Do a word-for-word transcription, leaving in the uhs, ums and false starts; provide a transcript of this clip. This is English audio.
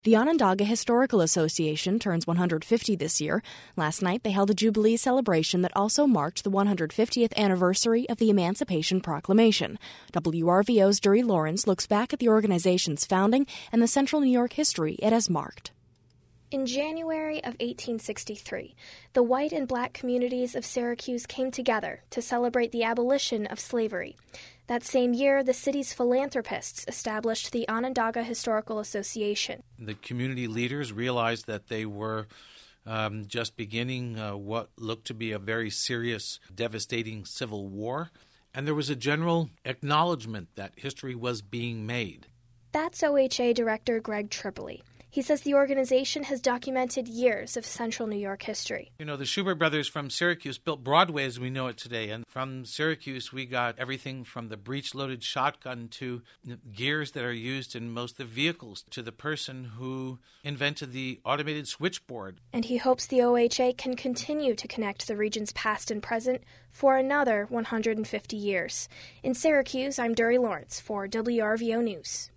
The Onondaga Historical Association turns one hundred fifty this year. Last night, they held a Jubilee celebration that also marked the one hundred fiftieth anniversary of the Emancipation Proclamation. W R V O's Dury Lawrence looks back at the organization's founding and the Central New York history it has marked. In January of eighteen sixty-three, the white and black communities of Syracuse came together to celebrate the abolition of slavery. That same year, the city's philanthropists established the Onondaga Historical Association. The community leaders realized that they were um, just beginning uh, what looked to be a very serious, devastating civil war, and there was a general acknowledgement that history was being made. That's O H A Director Greg Tripoli. He says the organization has documented years of Central New York history. You know, the Schubert brothers from Syracuse built Broadway as we know it today. And from Syracuse, we got everything from the breech-loaded shotgun to gears that are used in most of the vehicles to the person who invented the automated switchboard. And he hopes the O H A can continue to connect the region's past and present for another one hundred fifty years. In Syracuse, I'm Dury Lawrence for W R V O News.